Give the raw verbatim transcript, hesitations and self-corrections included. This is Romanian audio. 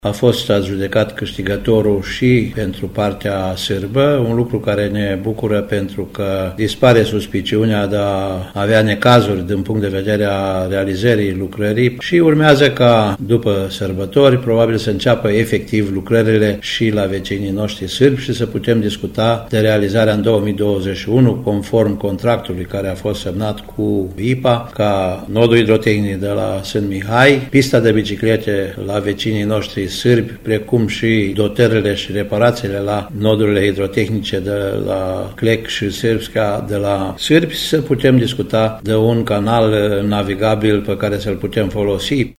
A fost adjudecat câștigătorul și pentru partea sârbă, un lucru care ne bucură pentru că dispare suspiciunea de a avea necazuri din punct de vedere a realizării lucrării și urmează ca după sărbători probabil să înceapă efectiv lucrările și la vecinii noștri sârbi și să putem discuta de realizarea în două mii douăzeci și unu conform contractului care a fost semnat cu I P A, ca nodul hidrotehnic de la Sânt Mihai, pista de biciclete la vecinii noștri sârbi, precum și dotările și reparațiile la nodurile hidrotehnice de la Clec și Sârbska de la sârbi, să putem discuta de un canal navigabil pe care să-l putem folosi.